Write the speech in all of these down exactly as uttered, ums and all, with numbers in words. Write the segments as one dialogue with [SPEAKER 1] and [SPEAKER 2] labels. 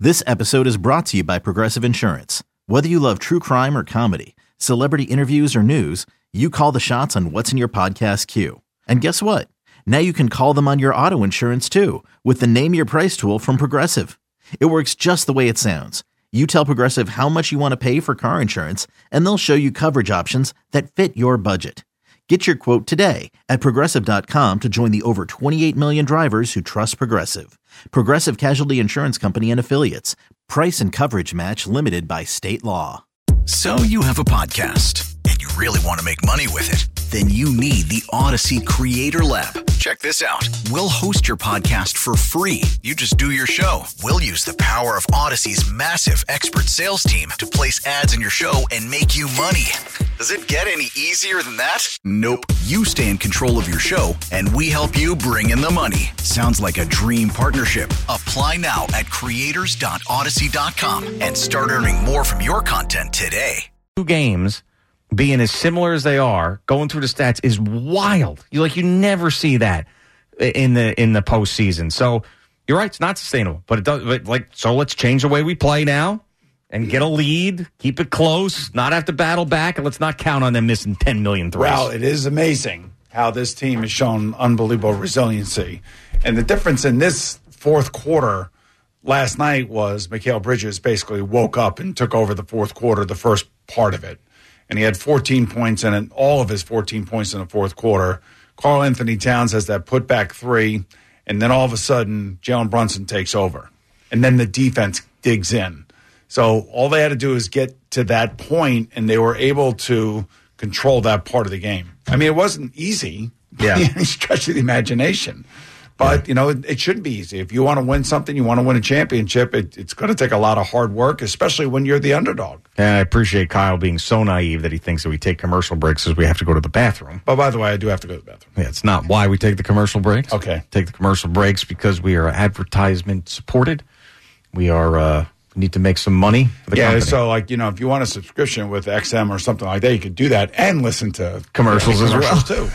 [SPEAKER 1] This episode is brought to you by Progressive Insurance. Whether you love true crime or comedy, celebrity interviews or news, you call the shots on what's in your podcast queue. And guess what? Now you can call them on your auto insurance too with the Name Your Price tool from Progressive. It works just the way it sounds. You tell Progressive how much you want to pay for car insurance, and they'll show you coverage options that fit your budget. Get your quote today at Progressive dot com to join the over twenty-eight million drivers who trust Progressive. Progressive Casualty Insurance Company and Affiliates. Price and coverage match limited by state law.
[SPEAKER 2] So you have a podcast, and you really want to make money with it. Then you need the Odyssey Creator Lab. Check this out. We'll host your podcast for free. You just do your show. We'll use the power of Odyssey's massive expert sales team to place ads in your show and make you money. Does it get any easier than that? Nope. You stay in control of your show, and we help you bring in the money. Sounds like a dream partnership. Apply now at creators dot odyssey dot com and start earning more from your content today.
[SPEAKER 3] Two games being as similar as they are, going through the stats is wild. You like you never see that in the in the postseason. So you're right, it's not sustainable. But it does. But like so, let's change the way we play now and get a lead, keep it close, not have to battle back, and let's not count on them missing ten million threes.
[SPEAKER 4] Well, it is amazing how this team has shown unbelievable resiliency, and the difference in this fourth quarter last night was Mikal Bridges basically woke up and took over the fourth quarter, the first part of it. And he had fourteen points in it, all of his fourteen points in the fourth quarter. Karl Anthony Towns has that putback three, and then all of a sudden, Jalen Brunson takes over. And then the defense digs in. So all they had to do is get to that point, and they were able to control that part of the game. I mean, it wasn't easy by
[SPEAKER 3] Yeah.
[SPEAKER 4] any stretch of the imagination. But, you know, it, it shouldn't be easy. If you want to win something, you want to win a championship, it, it's going to take a lot of hard work, especially when you're the underdog.
[SPEAKER 3] And I appreciate Kyle being so naive that he thinks that we take commercial breaks as we have to go to the bathroom.
[SPEAKER 4] But by the way, I do have to go to the bathroom.
[SPEAKER 3] Yeah, it's not why we take the commercial breaks.
[SPEAKER 4] Okay.
[SPEAKER 3] Take the commercial breaks because we are advertisement supported. We are uh, need to make some money for the
[SPEAKER 4] Yeah,
[SPEAKER 3] company.
[SPEAKER 4] so, like, you know, if you want a subscription with X M or something like that, you could do that and listen to
[SPEAKER 3] Commercials as well.
[SPEAKER 4] too.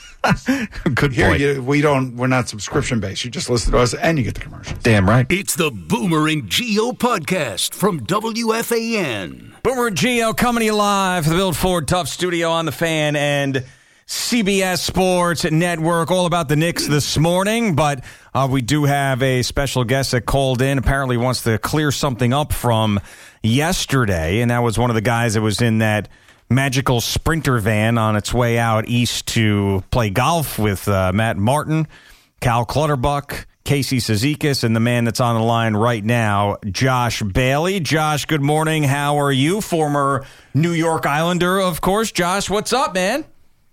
[SPEAKER 3] Good
[SPEAKER 4] Here,
[SPEAKER 3] point.
[SPEAKER 4] you, we don't, we're not subscription based. You just listen to us and you get the commercials.
[SPEAKER 3] Damn right.
[SPEAKER 5] It's the Boomer and Geo podcast from W F A N.
[SPEAKER 3] Boomer and Geo coming to you live from the Build Ford Tough studio on the Fan and C B S Sports Network. All about the Knicks this morning, but uh, we do have a special guest that called in. Apparently wants to clear something up from yesterday, and that was one of the guys that was in that magical Sprinter van on its way out east to play golf with uh, Matt Martin, Cal Clutterbuck, Casey Cizikas, and the man that's on the line right now, Josh Bailey. Josh, good morning. How are you? Former New York Islander, of course. Josh, what's up, man?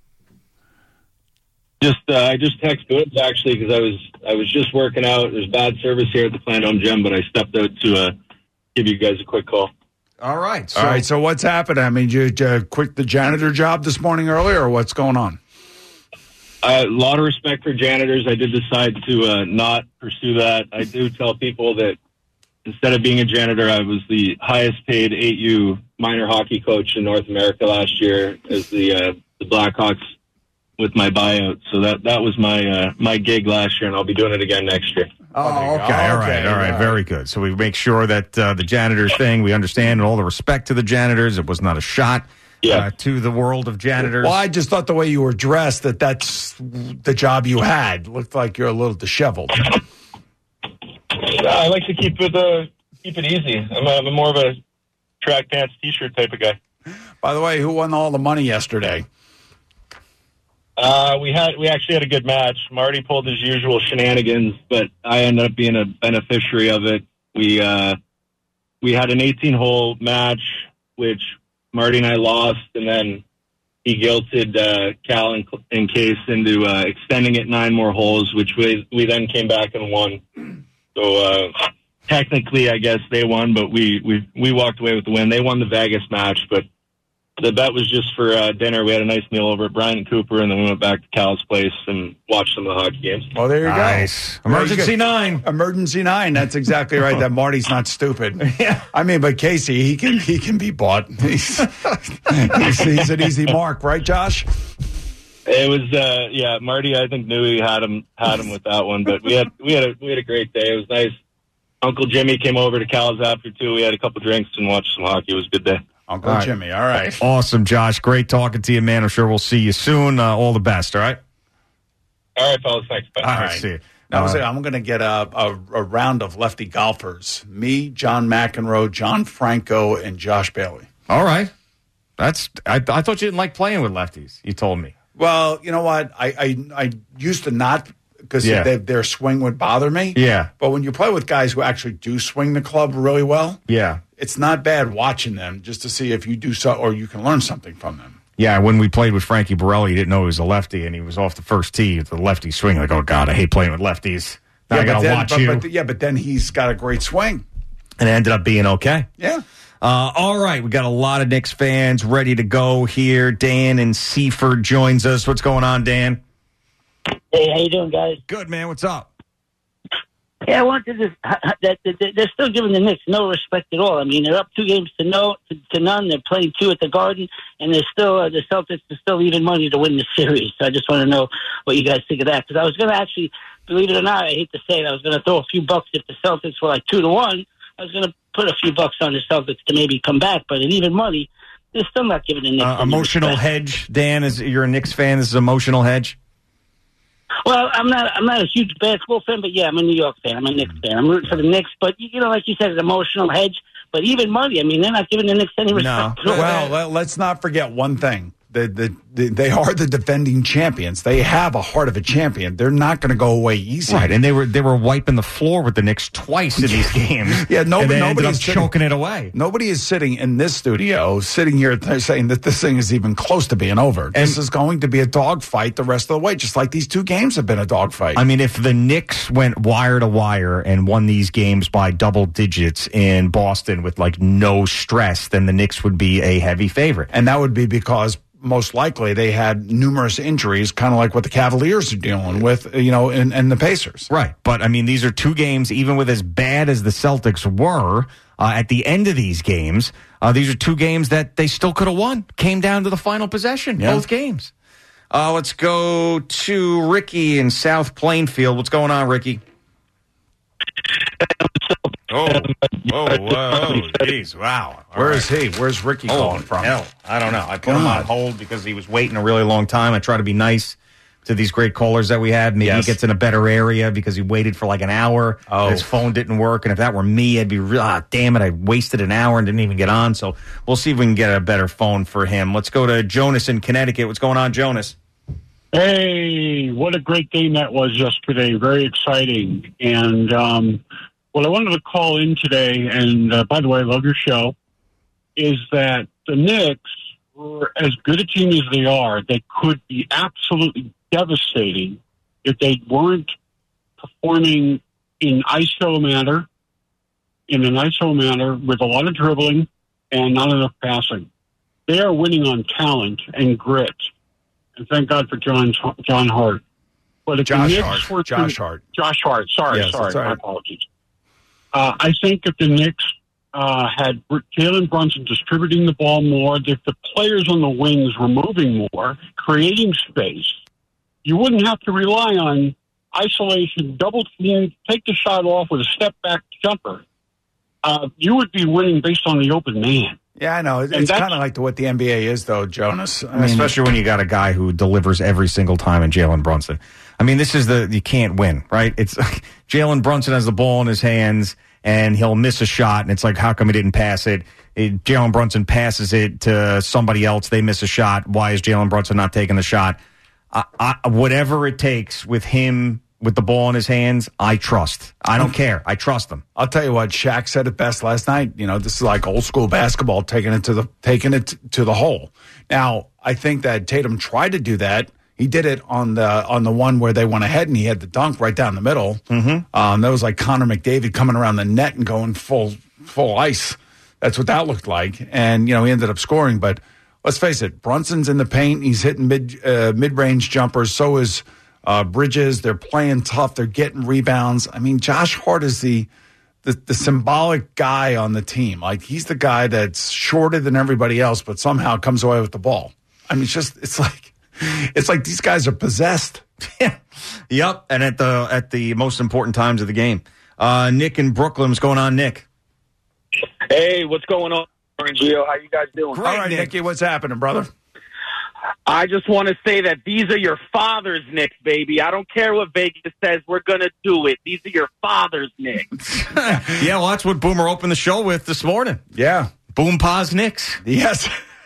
[SPEAKER 6] Just uh, I just texted Woods actually because I was I was just working out. There's bad service here at the Plant Home Gym, but I stepped out to uh, give you guys a quick call.
[SPEAKER 3] All right. So,
[SPEAKER 4] All right, so what's happening? I mean, did you uh, quit the janitor job this morning early, or what's going on?
[SPEAKER 6] A lot of respect for janitors. I did decide to uh, not pursue that. I do tell people that instead of being a janitor, I was the highest paid eight U minor hockey coach in North America last year as the uh, the Blackhawks with my buyout. So that that was my uh, my gig last year, and I'll be doing it again next year.
[SPEAKER 3] Oh, okay.
[SPEAKER 4] Oh,
[SPEAKER 3] All right.
[SPEAKER 4] okay.
[SPEAKER 3] All right. Very good. So we make sure that uh, the janitors thing, we understand, and all the respect to the janitors. It was not a shot
[SPEAKER 6] Yeah.
[SPEAKER 3] uh, to the world of janitors.
[SPEAKER 4] Well, I just thought the way you were dressed that that's the job you had. Looked like you're a little disheveled.
[SPEAKER 6] I like to keep it uh, keep it easy. I'm, a, I'm more of a track pants, t-shirt type of guy.
[SPEAKER 4] By the way, who won all the money yesterday?
[SPEAKER 6] Uh, we had we actually had a good match. Marty pulled his usual shenanigans, but I ended up being a beneficiary of it. We uh, we had an eighteen-hole match, which Marty and I lost, and then he guilted uh, Cal and, and Case into uh, extending it nine more holes, which we we then came back and won. So uh, technically, I guess they won, but we, we we walked away with the win. They won the Vegas match, but the bet was just for uh, dinner. We had a nice meal over at Brian and Cooper, and then we went back to Cal's place and watched some of the hockey games.
[SPEAKER 4] Oh, there you
[SPEAKER 3] Nice.
[SPEAKER 4] go.
[SPEAKER 3] Emergency nine.
[SPEAKER 4] Emergency nine. That's exactly right. That Marty's not stupid.
[SPEAKER 3] Yeah.
[SPEAKER 4] I mean, but Casey, he can he can be bought. He's, he's, he's an easy mark, right, Josh?
[SPEAKER 6] It was, uh, yeah, Marty, I think knew he had him had him with that one, but we had we had a we had a great day. It was nice Uncle Jimmy came over to Cal's after, too. We had a couple drinks and watched some hockey. It was a good day.
[SPEAKER 4] Uncle
[SPEAKER 3] All right.
[SPEAKER 4] Jimmy, all right.
[SPEAKER 3] Awesome, Josh. Great talking to you, man. I'm sure we'll see you soon. Uh, all the best, all right?
[SPEAKER 6] All right, fellas. Thanks. Bye.
[SPEAKER 3] All right,
[SPEAKER 4] right.
[SPEAKER 3] see you.
[SPEAKER 4] Now,
[SPEAKER 3] Uh,
[SPEAKER 4] I'm going to get a, a, a round of lefty golfers. Me, John McEnroe, John Franco, and Josh Bailey.
[SPEAKER 3] all right. That's. I, I thought you didn't like playing with lefties. You told me.
[SPEAKER 4] Well, you know what? I I, I used to not because
[SPEAKER 3] Yeah.
[SPEAKER 4] they, their swing would bother me.
[SPEAKER 3] Yeah.
[SPEAKER 4] But when you play with guys who actually do swing the club really well,
[SPEAKER 3] Yeah.
[SPEAKER 4] it's not bad watching them just to see if you do so or you can learn something from them.
[SPEAKER 3] Yeah, when we played with Frankie Borelli, he didn't know he was a lefty, and he was off the first tee with the lefty swing. Like, oh, God, I hate playing with lefties. Now I
[SPEAKER 4] Yeah,
[SPEAKER 3] got
[SPEAKER 4] but
[SPEAKER 3] to
[SPEAKER 4] then-
[SPEAKER 3] watch
[SPEAKER 4] but-
[SPEAKER 3] you.
[SPEAKER 4] but- yeah, but then he's got a great swing.
[SPEAKER 3] And it ended up being okay.
[SPEAKER 4] Yeah.
[SPEAKER 3] Uh, all right, we got a lot of Knicks fans ready to go here. Dan in Seaford joins us. What's going on, Dan?
[SPEAKER 7] Hey, how you doing, guys?
[SPEAKER 3] Good, man. What's up?
[SPEAKER 7] Yeah, I wanted to. That, that they're still giving the Knicks no respect at all. I mean, they're up two games to no to, to none. They're playing two at the Garden, and they're still uh, the Celtics are still even money to win the series. So I just want to know what you guys think of that, because I was going to actually, believe it or not, I hate to say it, I was going to throw a few bucks if the Celtics were like two to one. I was going to put a few bucks on the Celtics to maybe come back, but at even money, they're still not giving the Knicks
[SPEAKER 3] Uh,
[SPEAKER 7] any
[SPEAKER 3] emotional
[SPEAKER 7] respect.
[SPEAKER 3] hedge, Dan. Is you're a Knicks fan? This is emotional hedge.
[SPEAKER 7] Well, I'm not. I'm not a huge basketball fan, but yeah, I'm a New York fan. I'm a Knicks fan. I'm rooting for the Knicks, but you know, like you said, an emotional hedge. But even money, I mean, they're not giving the Knicks any respect.
[SPEAKER 3] No.
[SPEAKER 7] at all.
[SPEAKER 4] Well, let, let's not forget one thing. The, the, the, they are the defending champions. They have a heart of a champion. They're not going to go away easy.
[SPEAKER 3] Right, and they were they were wiping the floor with the Knicks twice in these games.
[SPEAKER 4] Yeah, no-
[SPEAKER 3] and they ended up
[SPEAKER 4] nobody's sitting-
[SPEAKER 3] choking it away.
[SPEAKER 4] Nobody is sitting in this studio, sitting here th- saying that this thing is even close to being over. This is going to be a dogfight the rest of the way, just like these two games have been a dogfight.
[SPEAKER 3] I mean, if the Knicks went wire to wire and won these games by double digits in Boston with like no stress, then the Knicks would be a heavy favorite.
[SPEAKER 4] and that would be because most likely they had numerous injuries, kind of like what the Cavaliers are dealing with, you know, and, and the Pacers.
[SPEAKER 3] Right. But, I mean, these are two games, even with as bad as the Celtics were uh, at the end of these games, uh, these are two games that they still could have won. Came down to the final possession,
[SPEAKER 4] Yeah.
[SPEAKER 3] both games. Uh, let's go to Ricky in South Plainfield. What's going on, Ricky? Oh, whoa, whoa, jeez, wow. All
[SPEAKER 4] Where
[SPEAKER 3] right.
[SPEAKER 4] is he? Where's Ricky
[SPEAKER 3] Oh,
[SPEAKER 4] calling from?
[SPEAKER 3] hell, I don't know. I put him
[SPEAKER 4] God.
[SPEAKER 3] on hold because he was waiting a really long time. I try to be nice to these great callers that we had. Maybe
[SPEAKER 4] Yes.
[SPEAKER 3] he gets in a better area because he waited for like an hour.
[SPEAKER 4] Oh.
[SPEAKER 3] His phone didn't work. And if that were me, I'd be, real, ah, damn it, I wasted an hour and didn't even get on. So we'll see if we can get a better phone for him. Let's go to Jonas in Connecticut. What's going on, Jonas?
[SPEAKER 8] Hey, what a great game that was yesterday. Very exciting. And um, what I wanted to call in today, and uh, by the way, I love your show, is that the Knicks were as good a team as they are. They could be absolutely devastating if they weren't performing in I S O manner, in an I S O manner with a lot of dribbling and not enough passing. They are winning on talent and grit. And thank God for John John Hart. But if
[SPEAKER 4] Josh
[SPEAKER 8] the Knicks
[SPEAKER 4] Hart.
[SPEAKER 8] were to-
[SPEAKER 4] Josh Hart.
[SPEAKER 8] Josh Hart. Sorry,
[SPEAKER 4] Yes,
[SPEAKER 8] sorry.
[SPEAKER 4] that's all right.
[SPEAKER 8] My apologies. Uh, I think if the Knicks uh, had Br- Jalen Brunson distributing the ball more, if the players on the wings were moving more, creating space, you wouldn't have to rely on isolation, double team, take the shot off with a step back jumper. Uh, you would be winning based on the open man.
[SPEAKER 4] Yeah, I know. It's
[SPEAKER 8] And that's-
[SPEAKER 4] kind of like the, what the N B A is, though, Jonas. I mean,
[SPEAKER 3] Especially when you got a guy who delivers every single time in Jalen Brunson. I mean, this is the, you can't win, right? It's Jalen Brunson has the ball in his hands and he'll miss a shot. And it's like, how come he didn't pass it? it Jalen Brunson passes it to somebody else. They miss a shot. Why is Jalen Brunson not taking the shot? I, I, whatever it takes with him, with the ball in his hands, I trust. I don't care. I trust him.
[SPEAKER 4] I'll tell you what, Shaq said it best last night. You know, this is like old school basketball, taking it to the taking it to the hole. Now, I think that Tatum tried to do that. He did it on the on the one where they went ahead and he had the dunk right down the middle. Mm-hmm. Um, that was like Connor McDavid coming around the net and going full full ice. That's what that looked like. And you know, he ended up scoring. But let's face it, Brunson's in the paint. He's hitting mid uh, mid range jumpers. So is Uh, Bridges. They're playing tough. They're getting rebounds. I mean, Josh Hart is the, the the symbolic guy on the team. Like, he's the guy that's shorter than everybody else, but somehow comes away with the ball. I mean, it's just it's like it's like these guys are possessed.
[SPEAKER 3] Yeah. Yep. And at the at the most important times of the game. Uh, Nick in Brooklyn. What's going on, Nick?
[SPEAKER 9] Hey, what's going on, Gio? How you guys doing?
[SPEAKER 4] All right, Nicky, what's happening, brother?
[SPEAKER 9] I just want to say that these are your father's Knicks, baby. I don't care what Vegas says. We're going to do it. These are your father's Knicks.
[SPEAKER 3] Yeah, well, that's what Boomer opened the show with this morning.
[SPEAKER 4] Yeah.
[SPEAKER 3] Boom Pa's Knicks.
[SPEAKER 4] Yes.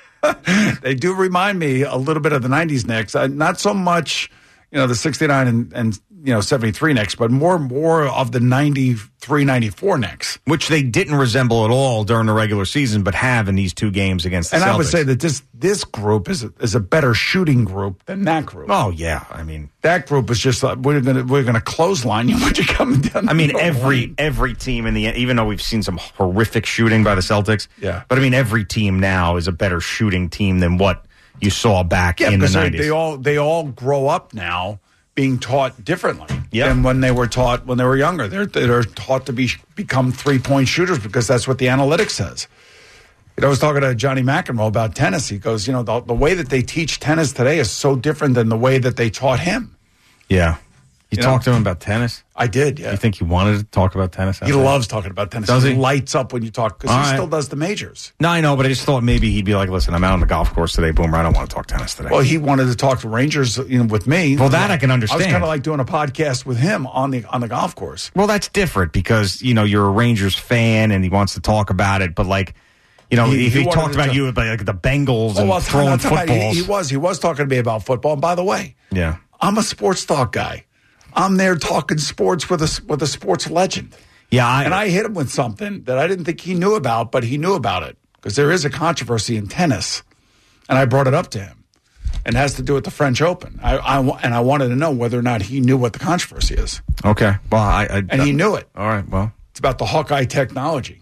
[SPEAKER 4] They do remind me a little bit of the nineties Knicks. Uh, not so much, you know, the sixty-nine and, and you know, seventy-three Knicks, but more more of the ninety-three ninety-four Knicks.
[SPEAKER 3] Which they didn't resemble at all during the regular season, but have in these two games against the
[SPEAKER 4] and
[SPEAKER 3] Celtics.
[SPEAKER 4] I would say that this this group is a, is a better shooting group than that group.
[SPEAKER 3] Oh, yeah. I mean,
[SPEAKER 4] that group is just like, we're going to we're gonna clothesline you when you're coming down.
[SPEAKER 3] I mean,
[SPEAKER 4] the
[SPEAKER 3] every
[SPEAKER 4] line.
[SPEAKER 3] every team in the even though we've seen some horrific shooting by the Celtics,
[SPEAKER 4] yeah.
[SPEAKER 3] But I mean, every team now is a better shooting team than what you saw back
[SPEAKER 4] yeah,
[SPEAKER 3] in the
[SPEAKER 4] they,
[SPEAKER 3] nineties.
[SPEAKER 4] They all they all grow up now being taught differently
[SPEAKER 3] yep.
[SPEAKER 4] than when they were taught when they were younger. They're they're taught to be become three point shooters because that's what the analytics says. You know, I was talking to Johnny McEnroe about tennis. He goes, you know, the, the way that they teach tennis today is so different than the way that they taught him.
[SPEAKER 3] Yeah. You,
[SPEAKER 4] You
[SPEAKER 3] talked
[SPEAKER 4] know?
[SPEAKER 3] to him about tennis?
[SPEAKER 4] I did, yeah.
[SPEAKER 3] You think he wanted to talk about tennis?
[SPEAKER 4] He loves talking about tennis.
[SPEAKER 3] Does he?
[SPEAKER 4] He lights up when you talk because
[SPEAKER 3] All
[SPEAKER 4] he
[SPEAKER 3] right.
[SPEAKER 4] still does the majors.
[SPEAKER 3] No, I know, but I just thought maybe he'd be like, listen, I'm out on the golf course today, Boomer. I don't want to talk tennis today.
[SPEAKER 4] Well, he wanted to talk to Rangers, you know, with me.
[SPEAKER 3] Well, that I can understand.
[SPEAKER 4] I was kind of like doing a podcast with him on the on the golf course.
[SPEAKER 3] Well, that's different because, you know, you're a Rangers fan and he wants to talk about it, but like, you know,
[SPEAKER 4] He-
[SPEAKER 3] if
[SPEAKER 4] he
[SPEAKER 3] he,
[SPEAKER 4] wanted
[SPEAKER 3] talked
[SPEAKER 4] to
[SPEAKER 3] about
[SPEAKER 4] talk-
[SPEAKER 3] you about like the Bengals
[SPEAKER 4] Oh,
[SPEAKER 3] and
[SPEAKER 4] well,
[SPEAKER 3] throwing
[SPEAKER 4] I'm talking about-
[SPEAKER 3] footballs.
[SPEAKER 4] He, he was he was talking to me about football. And by the way,
[SPEAKER 3] yeah.
[SPEAKER 4] I'm a sports talk guy. I'm there talking sports with a with a sports legend.
[SPEAKER 3] Yeah, I,
[SPEAKER 4] And I hit him with something that I didn't think he knew about, but he knew about it because there is a controversy in tennis, and I brought it up to him, and it has to do with the French Open. I, I wa- and I wanted to know whether or not he knew what the controversy is,
[SPEAKER 3] Okay. Well, I, I
[SPEAKER 4] and he knew it.
[SPEAKER 3] All right. Well,
[SPEAKER 4] It's about the Hawkeye technology.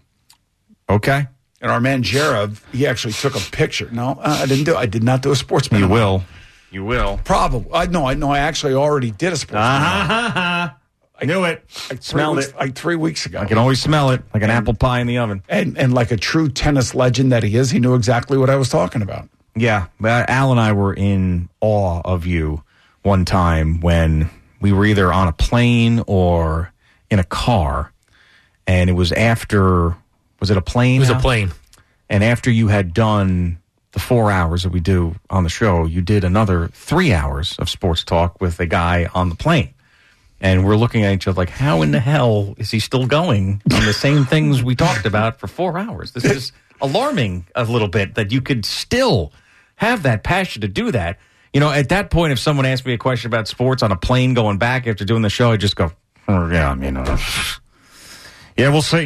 [SPEAKER 3] okay.
[SPEAKER 4] And our man Jared, he actually took a picture. No, uh, I didn't do. I did not do a sportsman.
[SPEAKER 3] You will. You will.
[SPEAKER 4] Probably. I no. I know. I actually already did a sportsman.
[SPEAKER 3] Ah, I knew it.
[SPEAKER 4] Like three
[SPEAKER 3] Smelled
[SPEAKER 4] weeks,
[SPEAKER 3] it.
[SPEAKER 4] like three weeks ago.
[SPEAKER 3] I can always smell it like an apple pie in the oven.
[SPEAKER 4] And and like a true tennis legend that he is, he knew exactly what I was talking about.
[SPEAKER 3] Yeah, but Al and I were in awe of you one time when we were either on a plane or in a car, and it was after, was it a plane?
[SPEAKER 10] It was a
[SPEAKER 3] Al?
[SPEAKER 10] plane.
[SPEAKER 3] And after you had done the four hours that we do on the show, you did another three hours of sports talk with a guy on the plane. And we're looking at each other like, how in the hell is he still going on the same things we talked about for four hours? This is alarming a little bit that you could still have that passion to do that. You know, at that point, if someone asked me a question about sports on a plane going back after doing the show, I'd just go, oh, yeah, I mean, uh, yeah, we'll see.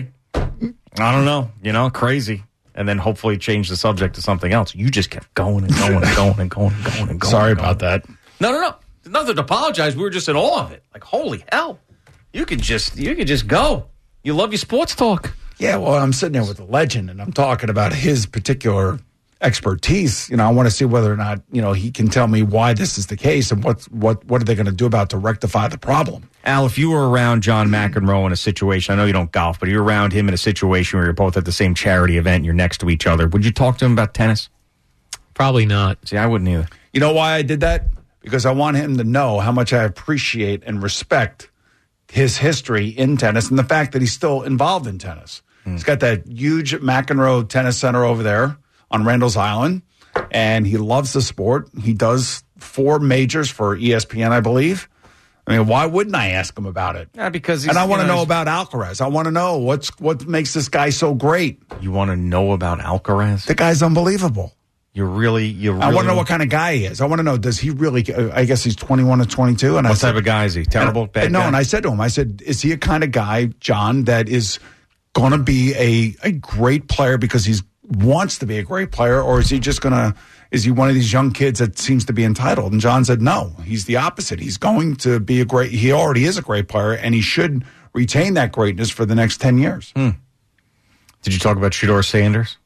[SPEAKER 3] I don't know, you know, crazy. And then hopefully change the subject to something else. You just kept going and going and going and going and going and going.
[SPEAKER 4] Sorry
[SPEAKER 3] and going.
[SPEAKER 4] about that.
[SPEAKER 3] No, no, no. Nothing to apologize. We were just in awe of it. Like, holy hell. You could just you could just go. You love your sports talk.
[SPEAKER 4] Yeah, well, I'm sitting there with a legend, and I'm talking about his particular expertise. You know, I want to see whether or not, you know, he can tell me why this is the case and what what what are they going to do about to rectify the problem.
[SPEAKER 3] Al, if you were around John McEnroe in a situation, I know you don't golf, but you're around him in a situation where you're both at the same charity event and you're next to each other, would you talk to him about tennis?
[SPEAKER 10] Probably not.
[SPEAKER 3] See, I wouldn't either.
[SPEAKER 4] You know why I did that? Because I want him to know how much I appreciate and respect his history in tennis and the fact that he's still involved in tennis. Mm. He's got that huge McEnroe Tennis Center over there on Randall's Island, and he loves the sport. He does four majors for E S P N, I believe. I mean, why wouldn't I ask him about it?
[SPEAKER 3] Yeah, because he's,
[SPEAKER 4] and I want to
[SPEAKER 3] you know,
[SPEAKER 4] know about Alcaraz. I want to know what's what makes this guy so great.
[SPEAKER 3] You want to know about Alcaraz?
[SPEAKER 4] The guy's unbelievable.
[SPEAKER 3] You really, you really.
[SPEAKER 4] I want to know what kind of guy he is. I want to know, does he really, I guess he's twenty-one or twenty-two. And
[SPEAKER 3] What
[SPEAKER 4] I said,
[SPEAKER 3] type of guy is he? Terrible,
[SPEAKER 4] and,
[SPEAKER 3] bad
[SPEAKER 4] and No,
[SPEAKER 3] guy?
[SPEAKER 4] and I said to him, I said, is he a kind of guy, John, that is going to be a, a great player because he wants to be a great player, or is he just going to, is he one of these young kids that seems to be entitled? And John said, no, he's the opposite. He's going to be a great, he already is a great player, and he should retain that greatness for the next ten years.
[SPEAKER 3] Hmm. Did you talk about Shedeur Sanders?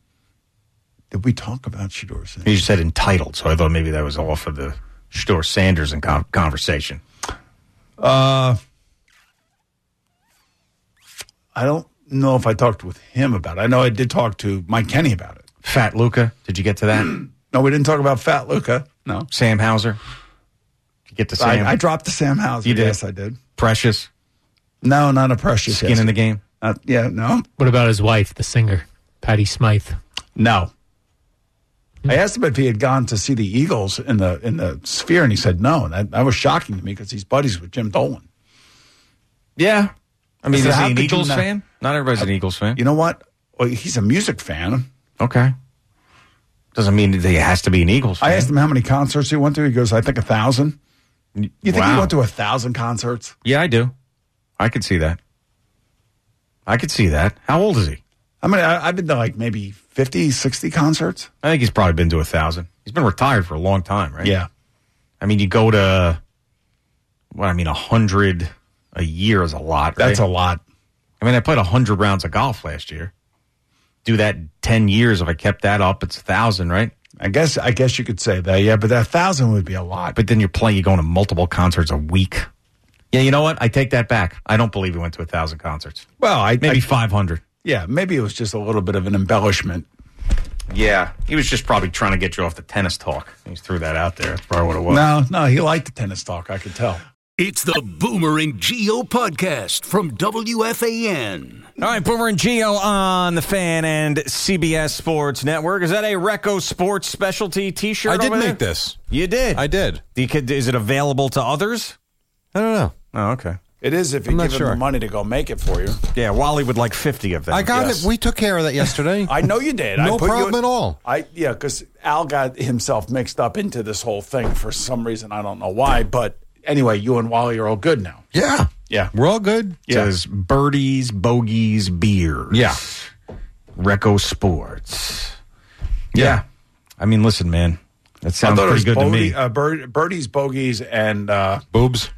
[SPEAKER 4] Did we talk about Shedeur Sanders?
[SPEAKER 3] You said entitled, so I thought maybe that was off of the Shedeur Sanders in con- conversation.
[SPEAKER 4] Uh, I don't know if I talked with him about it. I know I did talk to Mike Kenny about it.
[SPEAKER 3] Fat Luka, did you get to that?
[SPEAKER 4] No, we didn't talk about Fat Luka. No.
[SPEAKER 3] Sam Hauser? Did you get to Sam?
[SPEAKER 4] I, I dropped the Sam Hauser.
[SPEAKER 3] You did?
[SPEAKER 4] Yes, I did.
[SPEAKER 3] Precious?
[SPEAKER 4] No, not a precious.
[SPEAKER 3] Skin in the game?
[SPEAKER 4] Uh, yeah, no.
[SPEAKER 10] What about his wife, the singer, Patti Smythe?
[SPEAKER 4] No. I asked him if he had gone to see the Eagles in the in the Sphere, and he said no. And that, that was shocking to me because he's buddies with Jim Dolan.
[SPEAKER 3] Yeah. I mean,
[SPEAKER 4] So
[SPEAKER 3] is
[SPEAKER 4] how
[SPEAKER 3] he an
[SPEAKER 4] could you
[SPEAKER 3] Eagles
[SPEAKER 4] not-
[SPEAKER 3] fan? Not everybody's an Eagles fan.
[SPEAKER 4] You know what? Well, he's a music fan.
[SPEAKER 3] Okay. Doesn't mean that he has to be an Eagles fan.
[SPEAKER 4] I asked him how many concerts he went to. He goes, I think a thousand. You think
[SPEAKER 3] Wow.
[SPEAKER 4] he went to a thousand concerts?
[SPEAKER 3] Yeah, I do. I could see that. I could see that. How old is he?
[SPEAKER 4] I mean, I, I've been to like maybe fifty, sixty concerts.
[SPEAKER 3] I think he's probably been to a thousand. He's been retired for a long time, right?
[SPEAKER 4] Yeah.
[SPEAKER 3] I mean, you go to, what, I mean, a hundred a year is a lot, right?
[SPEAKER 4] That's a lot.
[SPEAKER 3] I mean, I played a hundred rounds of golf last year. Do that ten years. If I kept that up, it's a thousand, right?
[SPEAKER 4] I guess I guess you could say that, yeah, but that thousand would be a lot.
[SPEAKER 3] But then you're playing, you're going to multiple concerts a week. Yeah, you know what? I take that back. I don't believe he went to a thousand concerts.
[SPEAKER 4] Well, I
[SPEAKER 3] Maybe
[SPEAKER 4] I,
[SPEAKER 3] five hundred.
[SPEAKER 4] yeah, maybe it was just a little bit of an embellishment.
[SPEAKER 3] Yeah, he was just probably trying to get you off the tennis talk. He threw that out there. That's probably what it was.
[SPEAKER 4] No, no, he liked the tennis talk. I could tell.
[SPEAKER 5] It's the Boomer and Geo podcast from W F A N.
[SPEAKER 3] All right, Boomer and Geo on the Fan and C B S Sports Network. Is that a Recco Sports specialty T-shirt?
[SPEAKER 11] I did
[SPEAKER 3] over
[SPEAKER 11] make
[SPEAKER 3] there?
[SPEAKER 11] this.
[SPEAKER 3] You did.
[SPEAKER 11] I did.
[SPEAKER 3] Do you, could- is it available to others?
[SPEAKER 11] I don't know.
[SPEAKER 3] Oh, okay.
[SPEAKER 4] It is if you
[SPEAKER 11] I'm not
[SPEAKER 4] give him
[SPEAKER 11] sure.
[SPEAKER 4] the money to go make it for you.
[SPEAKER 3] Yeah, Wally would like fifty of them.
[SPEAKER 11] I got
[SPEAKER 4] Yes.
[SPEAKER 11] it. We took care of that yesterday.
[SPEAKER 4] I know you did. I
[SPEAKER 11] No
[SPEAKER 4] put you
[SPEAKER 11] problem
[SPEAKER 4] in-
[SPEAKER 11] at all.
[SPEAKER 4] I yeah, because Al got himself mixed up into this whole thing for some reason. I don't know why, but anyway, you and Wally are all good now.
[SPEAKER 11] Yeah.
[SPEAKER 4] Yeah.
[SPEAKER 11] We're all good.
[SPEAKER 3] It says birdies, bogeys, beers.
[SPEAKER 11] Yeah.
[SPEAKER 3] Recco Sports. Yeah. I mean, listen, man. That sounds
[SPEAKER 4] I thought
[SPEAKER 3] pretty
[SPEAKER 4] it was
[SPEAKER 3] good to
[SPEAKER 4] Bodie-
[SPEAKER 3] me.
[SPEAKER 4] Uh, bird, birdies, bogeys, and uh,
[SPEAKER 11] Boobs.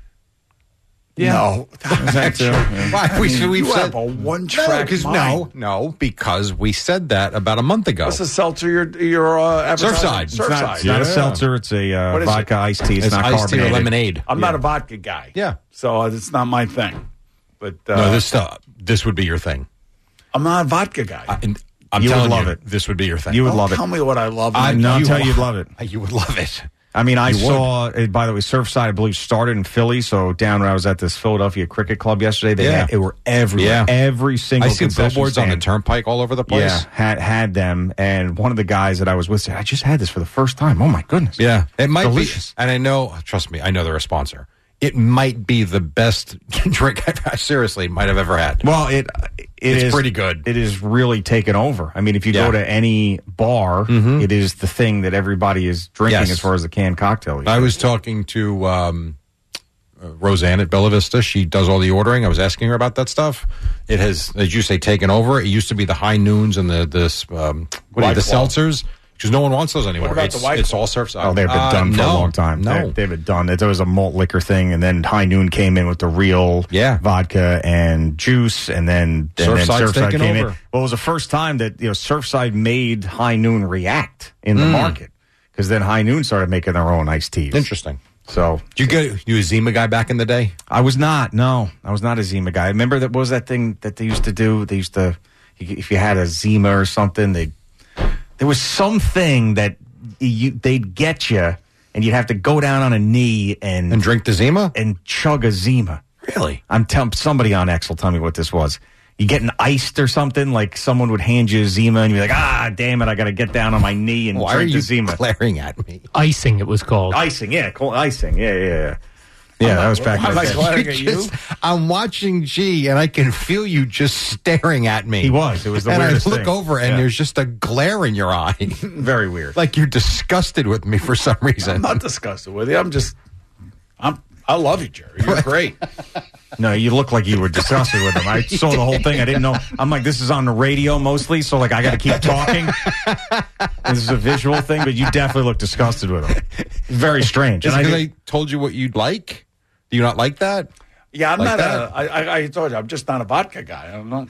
[SPEAKER 4] no.
[SPEAKER 3] That too, yeah.
[SPEAKER 11] Why? We,
[SPEAKER 4] You
[SPEAKER 11] we've
[SPEAKER 4] have
[SPEAKER 11] said
[SPEAKER 4] a one-track
[SPEAKER 11] no, 'cause-
[SPEAKER 4] mind.
[SPEAKER 11] no, no, because we said that about a month ago.
[SPEAKER 4] What's the seltzer you're, you're uh, advertising?
[SPEAKER 11] Surfside.
[SPEAKER 3] It's not,
[SPEAKER 4] Surfside.
[SPEAKER 3] it's not a
[SPEAKER 11] Yeah.
[SPEAKER 3] seltzer. It's a uh,
[SPEAKER 4] What is
[SPEAKER 3] vodka
[SPEAKER 4] it?
[SPEAKER 3] iced tea. It's,
[SPEAKER 11] It's
[SPEAKER 3] not
[SPEAKER 11] iced tea or
[SPEAKER 3] carbonated.
[SPEAKER 11] lemonade.
[SPEAKER 4] I'm not a vodka guy.
[SPEAKER 11] Yeah.
[SPEAKER 4] So uh, it's not my thing. But uh,
[SPEAKER 11] no, this uh, this would be your thing.
[SPEAKER 4] I'm not a vodka guy.
[SPEAKER 11] I, and I'm
[SPEAKER 3] You would
[SPEAKER 11] telling
[SPEAKER 3] love
[SPEAKER 11] you,
[SPEAKER 3] it.
[SPEAKER 11] This would be your thing.
[SPEAKER 3] You would
[SPEAKER 4] Don't
[SPEAKER 3] love it.
[SPEAKER 4] tell me what I love.
[SPEAKER 11] I
[SPEAKER 4] and
[SPEAKER 3] No, I'll
[SPEAKER 11] you
[SPEAKER 3] tell
[SPEAKER 11] would-
[SPEAKER 3] you you'd love it.
[SPEAKER 11] You would love it.
[SPEAKER 3] I mean, I
[SPEAKER 11] You would.
[SPEAKER 3] saw, uh, by the way, Surfside, I believe, started in Philly. So down when I was at this Philadelphia Cricket Club yesterday, they
[SPEAKER 11] Yeah.
[SPEAKER 3] had, it were everywhere.
[SPEAKER 11] Yeah.
[SPEAKER 3] Every single
[SPEAKER 11] I see
[SPEAKER 3] concession
[SPEAKER 11] billboards on the
[SPEAKER 3] stand.
[SPEAKER 11] turnpike all over the place.
[SPEAKER 3] Yeah, had had them, and one of the guys that I was with said, "I just had this for the first time. Oh my goodness!"
[SPEAKER 11] Yeah, it might
[SPEAKER 3] Delicious.
[SPEAKER 11] be. And I know, trust me, I know they're a sponsor. It might be the best drink I seriously might have ever had.
[SPEAKER 3] Well, it it
[SPEAKER 11] It's
[SPEAKER 3] is-
[SPEAKER 11] pretty good.
[SPEAKER 3] It is really taken over. I mean, if you
[SPEAKER 11] Yeah.
[SPEAKER 3] go to any bar, it is the thing that everybody is drinking
[SPEAKER 11] Yes.
[SPEAKER 3] as far as the canned cocktail.
[SPEAKER 11] I was talking to um, uh, Roseanne at Bella Vista. She does all the ordering. I was asking her about that stuff. It has, as you say, taken over. It used to be the high noons and the this um, what are
[SPEAKER 4] White
[SPEAKER 11] the
[SPEAKER 4] Claw.
[SPEAKER 11] seltzers. Because no one wants those anymore.
[SPEAKER 4] about
[SPEAKER 11] it's
[SPEAKER 4] the White
[SPEAKER 11] it's
[SPEAKER 4] Claw?
[SPEAKER 11] all Surfside.
[SPEAKER 3] Oh, they've been
[SPEAKER 11] Uh,
[SPEAKER 3] done for
[SPEAKER 11] no,
[SPEAKER 3] a long time.
[SPEAKER 11] No,
[SPEAKER 3] They're- they've been done. It was a malt liquor thing, and then High Noon came in with the real
[SPEAKER 11] Yeah.
[SPEAKER 3] vodka and juice, and then, and then
[SPEAKER 11] Surfside's
[SPEAKER 3] Surfside
[SPEAKER 11] taken
[SPEAKER 3] came in.
[SPEAKER 11] over.
[SPEAKER 3] Well, it was the first time that you know Surfside made High Noon react in the market, because then High Noon started making their own iced teas.
[SPEAKER 11] interesting.
[SPEAKER 3] So
[SPEAKER 11] Did you get you a Zima guy back in the day?
[SPEAKER 3] I was not. No, I was not a Zima guy. Remember that what was that thing that they used to do? They used to, if you had a Zima or something, they there was something that you they'd get you, and you'd have to go down on a knee and
[SPEAKER 11] And drink the Zima?
[SPEAKER 3] and chug a Zima.
[SPEAKER 11] Really?
[SPEAKER 3] I'm telling somebody on X will tell me what this was. You getting iced or something? Like someone would hand you a Zima, and you're like, ah, damn it, I got to get down on my knee and
[SPEAKER 11] Why are
[SPEAKER 3] drink
[SPEAKER 11] you
[SPEAKER 3] the Zima.
[SPEAKER 11] glaring at me?
[SPEAKER 10] Icing, it was called.
[SPEAKER 3] Icing, yeah, cool, icing, yeah, yeah, yeah. Yeah, that was back in
[SPEAKER 4] Why am
[SPEAKER 3] the
[SPEAKER 4] I
[SPEAKER 3] day.
[SPEAKER 4] glaring at you?
[SPEAKER 11] Just- I'm watching G, and I can feel you just staring at me.
[SPEAKER 3] He was. It was the
[SPEAKER 11] and I
[SPEAKER 3] weirdest
[SPEAKER 11] look
[SPEAKER 3] thing.
[SPEAKER 11] over, and
[SPEAKER 3] Yeah.
[SPEAKER 11] there's just a glare in your eye.
[SPEAKER 3] Very weird.
[SPEAKER 11] Like you're disgusted with me for some reason.
[SPEAKER 4] I'm not disgusted with you. I'm just, I'm, I love you, Jerry. You're great.
[SPEAKER 3] No, you look like you were disgusted with him. I saw the whole thing. I didn't know. I'm like, this is on the radio mostly, so like I got to keep talking. This is a visual thing, but you definitely look disgusted with him. Very strange.
[SPEAKER 11] Is
[SPEAKER 3] And
[SPEAKER 11] it
[SPEAKER 3] I
[SPEAKER 11] because
[SPEAKER 3] did-
[SPEAKER 11] I told you what you'd like? Do you not like that?
[SPEAKER 4] Yeah, I'm
[SPEAKER 11] Like
[SPEAKER 4] not
[SPEAKER 11] that?
[SPEAKER 4] a. I, I, I told you, I'm just not a vodka guy. I'm not.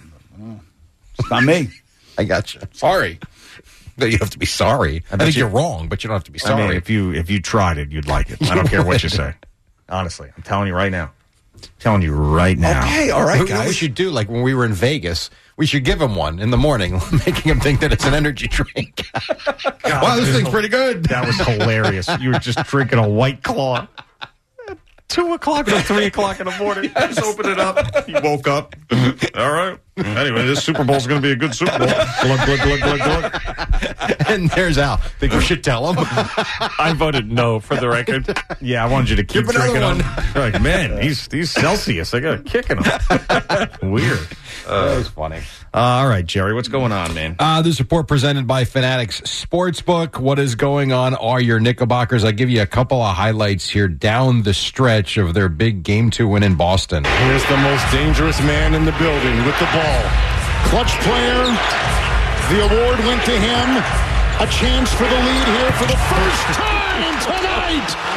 [SPEAKER 4] It's not me.
[SPEAKER 11] I got you.
[SPEAKER 4] Sorry.
[SPEAKER 11] No, you have to be sorry. I,
[SPEAKER 3] bet
[SPEAKER 11] think
[SPEAKER 3] you-
[SPEAKER 11] you, are wrong, but you don't have to be
[SPEAKER 3] I
[SPEAKER 11] sorry.
[SPEAKER 3] mean, if you if you tried it, you'd like it. I don't care what you say. Honestly, I'm telling you right now. I'm telling you right now.
[SPEAKER 4] Okay, all right,
[SPEAKER 11] What- what we
[SPEAKER 4] guys.
[SPEAKER 11] should do, like when we were in Vegas, we should give him one in the morning, making him think that it's an energy drink. wow, this thing's pretty good.
[SPEAKER 3] That was hilarious. You were just drinking a White Claw. two o'clock or three o'clock in the morning.
[SPEAKER 4] Just open it up. He woke up. All right. Anyway, this Super Bowl is going to be a good Super Bowl. Glug, glug, glug, glug, glug.
[SPEAKER 11] And there's Al. Think we should tell him?
[SPEAKER 3] I voted no for the record. Yeah, I wanted you to keep
[SPEAKER 11] Give another
[SPEAKER 3] drinking
[SPEAKER 11] one.
[SPEAKER 3] them. You're like, man, he's he's Celsius. I got a kick in him. Weird. Uh, that was funny. Uh, all right, Jerry, what's going on, man?
[SPEAKER 11] Uh, this report presented by Fanatics Sportsbook. What is going on are your Knickerbockers. I'll give you a couple of highlights here down the stretch of their big game two win in Boston.
[SPEAKER 12] Here's the most dangerous man in the building with the ball. Clutch player. The award went to him. A chance for the lead here for the first time tonight.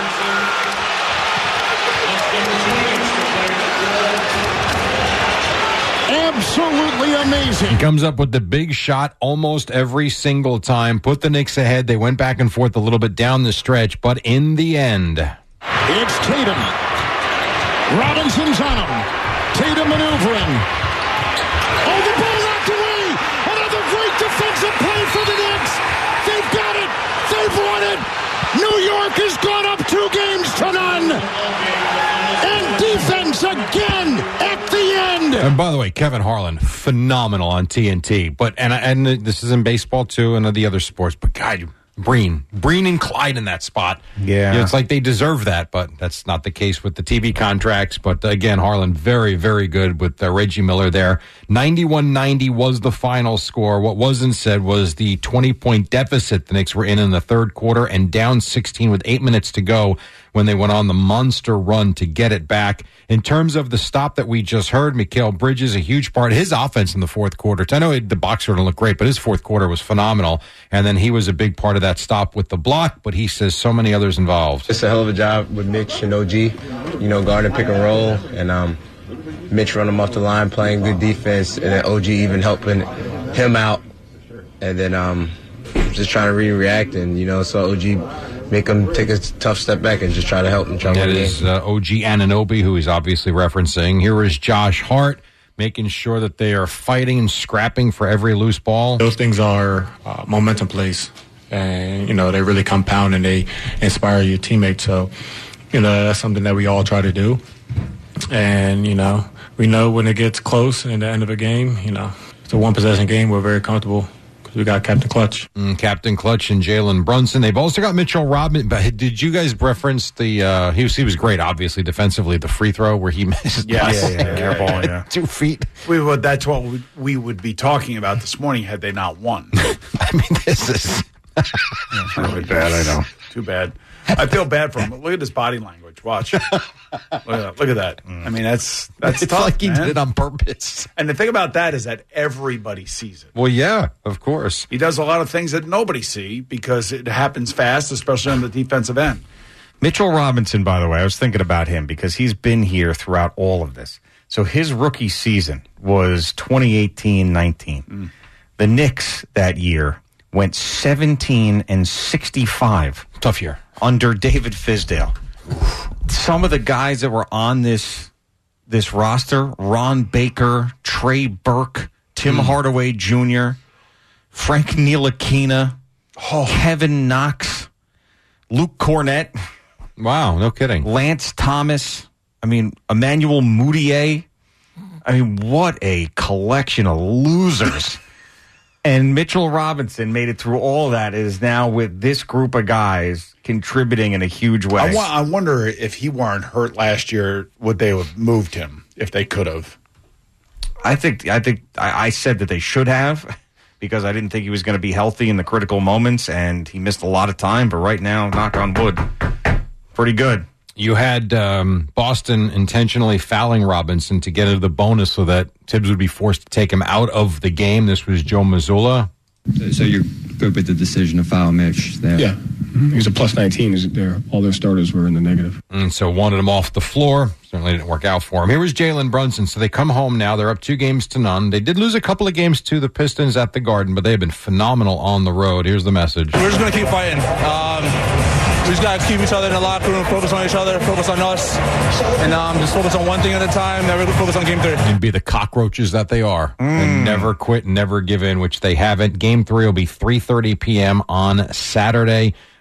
[SPEAKER 12] Absolutely amazing.
[SPEAKER 11] He comes up with the big shot almost every single time. Put the Knicks ahead. They went back and forth a little bit down the stretch, but in the end,
[SPEAKER 12] it's Tatum. Robinson's on him. Tatum maneuvering. Oh, the ball knocked away. Another great defensive play for the Knicks. They've got it. They've won it. New York has gone up two games to none. And defense again at the end.
[SPEAKER 11] And by the way, Kevin Harlan, phenomenal on T N T. But and and this is in baseball too, and the other sports. But God, Breen, Breen and Clyde in that spot.
[SPEAKER 3] Yeah.
[SPEAKER 11] Yeah, it's like they deserve that, but that's not the case with the T V contracts. But again, Harlan, very, very good with uh, Reggie Miller there. ninety-one ninety was the final score. What wasn't said was the twenty-point deficit the Knicks were in in the third quarter and down sixteen with eight minutes to go when they went on the monster run to get it back. In terms of the stop that we just heard, Mikal Bridges, a huge part. His offense in the fourth quarter, I know the boxer didn't look great, but his fourth quarter was phenomenal. And then he was a big part of that stop with the block, but he says so many others involved.
[SPEAKER 13] It's a hell of a job with Mitch and O G, you know, guarding pick and roll, and um, Mitch running him off the line, playing good defense, and then O G even helping him out, and then um, just trying to re-react, and, you know, so O G make him take a tough step back and just try to help him. Try
[SPEAKER 11] That is uh, O G Anunoby, who he's obviously referencing. Here is Josh Hart, making sure that they are fighting and scrapping for every loose ball.
[SPEAKER 14] Those things are uh, momentum plays, and, you know, they really compound and they inspire your teammates. So, you know, that's something that we all try to do. And, you know, we know when it gets close in the end of a game, you know, it's a one-possession game. We're very comfortable. We got Captain Clutch.
[SPEAKER 11] Mm, Captain Clutch and Jalen Brunson. They've also got Mitchell Robinson. But did you guys reference the, uh, he was he was great, obviously, defensively, the free throw where he missed
[SPEAKER 4] Yeah,
[SPEAKER 11] yeah,
[SPEAKER 4] yeah, yeah,
[SPEAKER 11] yeah,
[SPEAKER 4] yeah, yeah.
[SPEAKER 11] two feet.
[SPEAKER 4] We would, that's what we, we would be talking about this morning had they not won.
[SPEAKER 11] I mean, this is
[SPEAKER 4] That's really bad, I know. Too bad. I feel bad for him. Look at his body language. Watch. Look at that. Look at that. I mean, that's that's
[SPEAKER 11] It's
[SPEAKER 4] tough,
[SPEAKER 11] like he
[SPEAKER 4] man.
[SPEAKER 11] did it on purpose.
[SPEAKER 4] And the thing about that is that everybody sees it.
[SPEAKER 11] Well, yeah, of course.
[SPEAKER 4] He does a lot of things that nobody see because it happens fast, especially on the defensive end.
[SPEAKER 3] Mitchell Robinson, by the way, I was thinking about him because he's been here throughout all of this. So his rookie season was twenty eighteen nineteen. Mm. The Knicks that year went seventeen and sixty-five.
[SPEAKER 11] Tough year.
[SPEAKER 3] Under David Fizdale. Some of the guys that were on this this roster, Ron Baker, Trey Burke, Tim mm. Hardaway Junior, Frank Ntilikina, oh. Kevin Knox, Luke Cornett.
[SPEAKER 11] Wow, no kidding.
[SPEAKER 3] Lance Thomas. I mean, Emmanuel Mudiay. I mean, what a collection of losers. And Mitchell Robinson made it through all that, is now with this group of guys contributing in a huge way.
[SPEAKER 4] I, wa- I wonder if he weren't hurt last year, would they have moved him if they could have?
[SPEAKER 3] I think I think I, I said that they should have because I didn't think he was going to be healthy in the critical moments, and he missed a lot of time. But right now, knock on wood, pretty good.
[SPEAKER 11] You had um, Boston intentionally fouling Robinson to get into the bonus so that Tibbs would be forced to take him out of the game. This was Joe Mazzulla.
[SPEAKER 15] So you're good with the decision to foul Mitch there?
[SPEAKER 16] Yeah. He's a plus nineteen. He's there. All their starters were in the negative.
[SPEAKER 11] And so wanted him off the floor. Certainly didn't work out for him. Here was Jalen Brunson. So they come home now. They're up two games to none. They did lose a couple of games to the Pistons at the Garden, but they've been phenomenal on the road. Here's the message.
[SPEAKER 17] We're just going to keep fighting. Um, we just got to keep each other in the locker room, focus on each other, focus on us, and um, just focus on one thing at a time, never focus on game three.
[SPEAKER 11] And be the cockroaches that they are. Mm. And never quit, never give in, which they haven't. Game three will be three thirty p.m. on Saturday.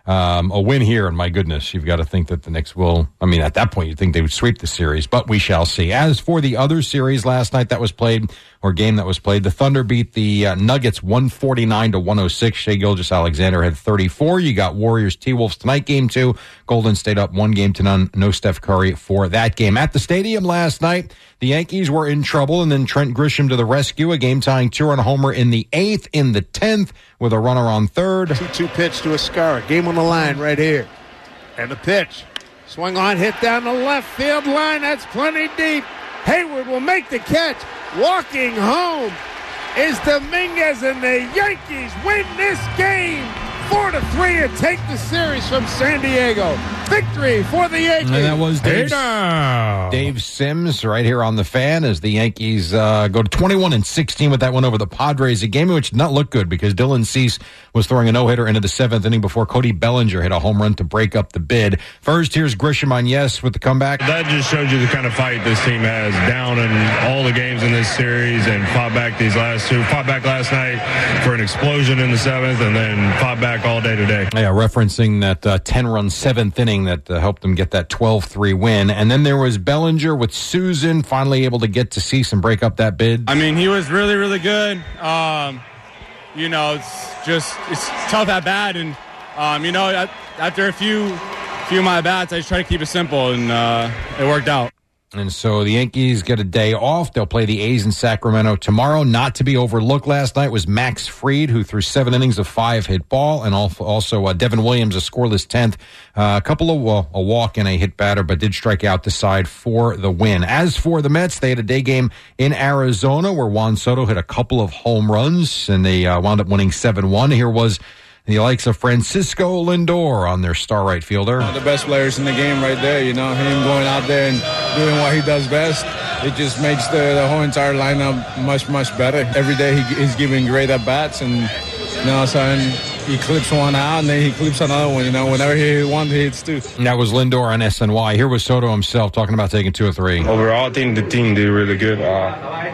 [SPEAKER 11] Um, a win here, and my goodness, you've got to think that the Knicks will, I mean, at that point, you'd think they would sweep the series, but we shall see. As for the other series last night that was played, or game that was played, the Thunder beat the uh, Nuggets one forty-nine to one oh six. Shai Gilgeous-Alexander had thirty-four. You got Warriors T-Wolves tonight, game two. Golden State up one game to none. No Steph Curry for that game. At the stadium last night, the Yankees were in trouble, and then Trent Grisham to the rescue. A game-tying two-run homer in the eighth, in the tenth, with a runner on third.
[SPEAKER 18] two two pitch to Escara. Game on the line right here. And the pitch. Swung on, hit down the left field line. That's plenty deep. Hayward will make the catch. Walking home is Dominguez, and the Yankees win this game four to three and take the series from San Diego. Victory for the Yankees.
[SPEAKER 11] And that was Dave,
[SPEAKER 18] Hey
[SPEAKER 11] Dave Sims right here on the Fan as the Yankees uh, go to twenty-one and sixteen with that one over the Padres. A game in which did not look good because Dylan Cease was throwing a no-hitter into the seventh inning before Cody Bellinger hit a home run to break up the bid. First, here's Grisham on yes with the comeback.
[SPEAKER 19] That just shows you the kind of fight this team has, down in all the games in this series, and fought back these last two. Fought back last night for an explosion in the seventh, and then fought back all day today.
[SPEAKER 11] Yeah, referencing that uh, ten-run seventh inning that uh, helped them get that twelve three win. And then there was Bellinger with Susan finally able to get to Cease and break up that bid.
[SPEAKER 20] I mean, he was really, really good. Um, you know, it's just it's tough at bat, and um, you know, after a few few of my bats, I just try to keep it simple, and uh, it worked out.
[SPEAKER 11] And so the Yankees get a day off. They'll play the A's in Sacramento tomorrow. Not to be overlooked last night was Max Fried, who threw seven innings of five hit ball, and also uh, Devin Williams, a scoreless tenth. Uh, a couple of uh, a walk and a hit batter, but did strike out the side for the win. As for the Mets, they had a day game in Arizona where Juan Soto hit a couple of home runs, and they uh, wound up winning seven one. Here was the likes of Francisco Lindor on their star right fielder.
[SPEAKER 21] One of the best players in the game right there, you know, him going out there and doing what he does best. It just makes the, the whole entire lineup much, much better. Every day he, he's giving great at-bats, and you know, so he clips one out, and then he clips another one. You know, whenever he hits one, he hits two.
[SPEAKER 11] And that was Lindor on S N Y. Here was Soto himself talking about taking two or three.
[SPEAKER 22] Overall, I think the team did really good. Uh,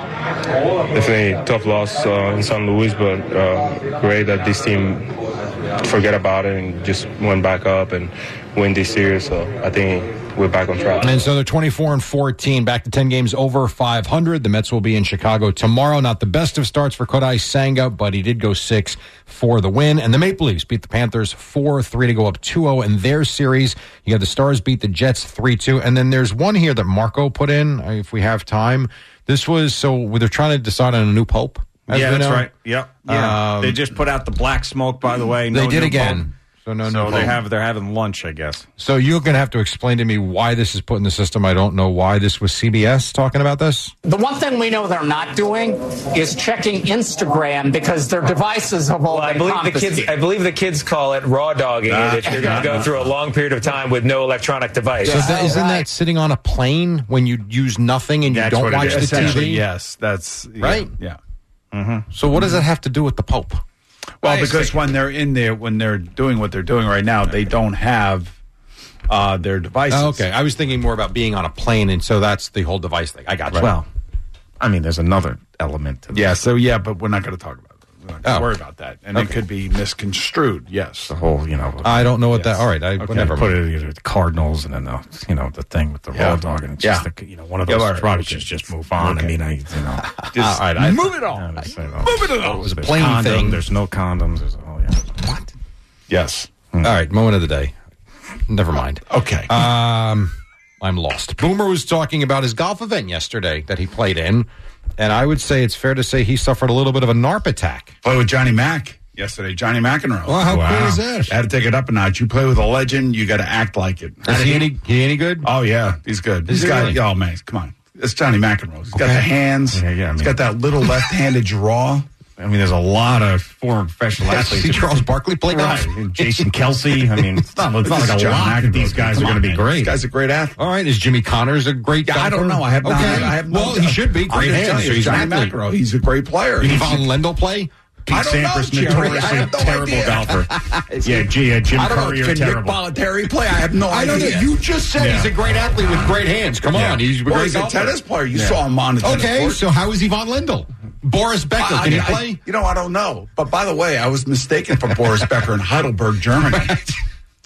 [SPEAKER 22] definitely tough loss uh, in Saint Louis, but uh, great that this team forget about it and just went back up and win this series. So I think we're back on track.
[SPEAKER 11] And so they're twenty-four and fourteen, back to ten games over five hundred. The Mets will be in Chicago tomorrow. Not the best of starts for Kodai Senga, but he did go six for the win. And the Maple Leafs beat the Panthers four three to go up two oh in their series. You got the Stars beat the Jets three two. And then there's one here that Marco put in, if we have time. This was, so they're trying to decide on a new pope.
[SPEAKER 3] Yeah, that's right. Yep. Yeah. Um, they just put out the black smoke, by the way. No
[SPEAKER 11] they did again.
[SPEAKER 3] Pope. So no, no. So they have they're having lunch, I guess.
[SPEAKER 11] So you're going to have to explain to me why this is put in the system. I don't know why this was C B S talking about this.
[SPEAKER 23] The one thing we know they're not doing is checking Instagram because their devices have all
[SPEAKER 24] well,
[SPEAKER 23] been
[SPEAKER 24] I believe the
[SPEAKER 23] confiscated.
[SPEAKER 24] kids. I believe the kids call it raw dogging
[SPEAKER 11] Uh,
[SPEAKER 24] it if you're going to go through a long period of time with no electronic device.
[SPEAKER 11] So that, isn't that sitting on a plane when you use nothing and you
[SPEAKER 4] That's
[SPEAKER 11] don't
[SPEAKER 4] what it
[SPEAKER 11] watch
[SPEAKER 4] is.
[SPEAKER 11] the T V?
[SPEAKER 4] Yes, that's yeah,
[SPEAKER 11] Right?
[SPEAKER 4] Yeah.
[SPEAKER 11] Mm-hmm. So what does that have to do with the Pope?
[SPEAKER 4] Well, because when they're in there, when they're doing what they're doing right now, they don't have uh, their devices.
[SPEAKER 11] Oh, okay, I was thinking more about being on a plane, and so that's the whole device thing. I got you.
[SPEAKER 4] Well,
[SPEAKER 3] I mean, there's another element to this.
[SPEAKER 4] Yeah, so yeah, but we're not going to talk about it. We're not going to
[SPEAKER 11] Oh.
[SPEAKER 4] worry about that. And
[SPEAKER 11] Okay.
[SPEAKER 4] it could be misconstrued, yes.
[SPEAKER 3] The whole, you know.
[SPEAKER 11] I don't know what
[SPEAKER 4] Yes.
[SPEAKER 11] that. All right, I
[SPEAKER 4] Okay.
[SPEAKER 11] never
[SPEAKER 3] put
[SPEAKER 11] mind.
[SPEAKER 3] it either the Cardinals and then the, you know, the thing with the
[SPEAKER 4] Yeah.
[SPEAKER 3] raw dog. And it's
[SPEAKER 4] Yeah.
[SPEAKER 3] just, the, you know, one of
[SPEAKER 4] Yeah,
[SPEAKER 3] those
[SPEAKER 4] all right.
[SPEAKER 3] probably
[SPEAKER 4] Okay.
[SPEAKER 3] just, just move on.
[SPEAKER 4] Okay.
[SPEAKER 3] I mean, I, you know.
[SPEAKER 4] Just
[SPEAKER 11] All right, I-
[SPEAKER 4] move it on.
[SPEAKER 3] Yeah, just say,
[SPEAKER 4] Move it on.
[SPEAKER 3] It was a
[SPEAKER 11] There's
[SPEAKER 3] plane
[SPEAKER 11] condom,
[SPEAKER 3] thing. There's no condoms. There's, oh, yeah.
[SPEAKER 11] What?
[SPEAKER 4] Yes.
[SPEAKER 11] All right, moment of the day. Never mind.
[SPEAKER 4] Okay.
[SPEAKER 11] Um, I'm lost. Boomer was talking about his golf event yesterday that he played in, and I would say it's fair to say he suffered a little bit of a NARP attack.
[SPEAKER 4] Played with Johnny Mack yesterday, Johnny McEnroe.
[SPEAKER 11] Well, how cool is that?
[SPEAKER 4] I had to take it up a notch. You play with a legend, you got to act like it.
[SPEAKER 11] Is he any, he any good?
[SPEAKER 4] Oh, yeah, he's good.
[SPEAKER 11] Is
[SPEAKER 4] He's
[SPEAKER 11] he
[SPEAKER 4] got,
[SPEAKER 11] really?
[SPEAKER 4] oh, man, come on. It's Johnny McEnroe. He's got
[SPEAKER 11] Okay.
[SPEAKER 4] the hands.
[SPEAKER 3] Yeah, yeah, I
[SPEAKER 4] He's
[SPEAKER 3] mean-
[SPEAKER 4] got that little left-handed draw.
[SPEAKER 3] I mean, there's a lot of former professional athletes.
[SPEAKER 11] See Charles Barkley play golf?
[SPEAKER 3] Right. And Jason Kelsey. I mean, it's not, it's not
[SPEAKER 4] This
[SPEAKER 3] like
[SPEAKER 4] is
[SPEAKER 3] a
[SPEAKER 4] John
[SPEAKER 3] lot that these
[SPEAKER 4] McEnroe.
[SPEAKER 3] guys
[SPEAKER 4] Come
[SPEAKER 3] are going
[SPEAKER 4] on,
[SPEAKER 3] to be
[SPEAKER 4] man.
[SPEAKER 3] great.
[SPEAKER 4] This guy's a great athlete.
[SPEAKER 11] All right, is Jimmy Connors a great
[SPEAKER 4] Yeah, I
[SPEAKER 11] golfer?
[SPEAKER 4] don't know. I have not.
[SPEAKER 11] Okay.
[SPEAKER 4] I have no
[SPEAKER 11] well, he should be.
[SPEAKER 4] I'm
[SPEAKER 11] Great
[SPEAKER 4] just
[SPEAKER 11] hands.
[SPEAKER 4] telling you,
[SPEAKER 11] So he's
[SPEAKER 4] Johnny
[SPEAKER 11] an athlete.
[SPEAKER 4] McEnroe. He's a great player.
[SPEAKER 11] Did
[SPEAKER 4] He's-
[SPEAKER 11] Von Lendl play?
[SPEAKER 3] Pete
[SPEAKER 4] I don't know,
[SPEAKER 3] Sampras,
[SPEAKER 4] Jerry. I
[SPEAKER 3] notoriously
[SPEAKER 4] have no
[SPEAKER 3] terrible
[SPEAKER 4] idea.
[SPEAKER 3] golfer. yeah, G, uh, Jim
[SPEAKER 4] I don't know.
[SPEAKER 3] Courier,
[SPEAKER 4] Can Nick
[SPEAKER 3] terrible.
[SPEAKER 4] Bollettieri play? I have no
[SPEAKER 11] I
[SPEAKER 4] idea.
[SPEAKER 11] don't know. You just said
[SPEAKER 3] Yeah.
[SPEAKER 11] he's a great athlete with great hands. Come
[SPEAKER 4] Yeah.
[SPEAKER 11] on, he's a
[SPEAKER 4] well,
[SPEAKER 11] great
[SPEAKER 4] he's a
[SPEAKER 11] golfer.
[SPEAKER 4] tennis player. You
[SPEAKER 3] Yeah.
[SPEAKER 4] saw him on the tennis
[SPEAKER 11] Okay,
[SPEAKER 4] court.
[SPEAKER 11] so how is he Von Lendl? Boris Becker,
[SPEAKER 4] I-
[SPEAKER 11] can he
[SPEAKER 4] I-
[SPEAKER 11] play?
[SPEAKER 4] You know, I don't know. But by the way, I was mistaken for Boris Becker in Heidelberg, Germany.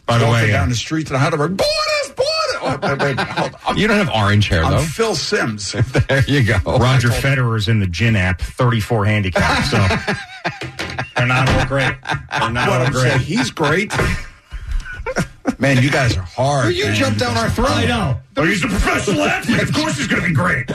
[SPEAKER 3] By the
[SPEAKER 4] walking
[SPEAKER 3] way,
[SPEAKER 4] down
[SPEAKER 3] uh,
[SPEAKER 4] the streets in Heidelberg. Bordas, Bordas. Oh, wait, wait, hold on.
[SPEAKER 11] You don't have orange hair,
[SPEAKER 4] I'm
[SPEAKER 11] though.
[SPEAKER 4] Phil Simms.
[SPEAKER 11] There you go.
[SPEAKER 3] Roger Federer's in the Gin app, thirty-four handicap. So they're not all great. They're not
[SPEAKER 4] What
[SPEAKER 3] all
[SPEAKER 4] I'm
[SPEAKER 3] great.
[SPEAKER 4] saying, he's great. Man, you guys are hard.
[SPEAKER 11] Well, you
[SPEAKER 4] man.
[SPEAKER 11] jumped down our throat.
[SPEAKER 3] I know. Oh, he's a professional athlete. Of course he's going to be great.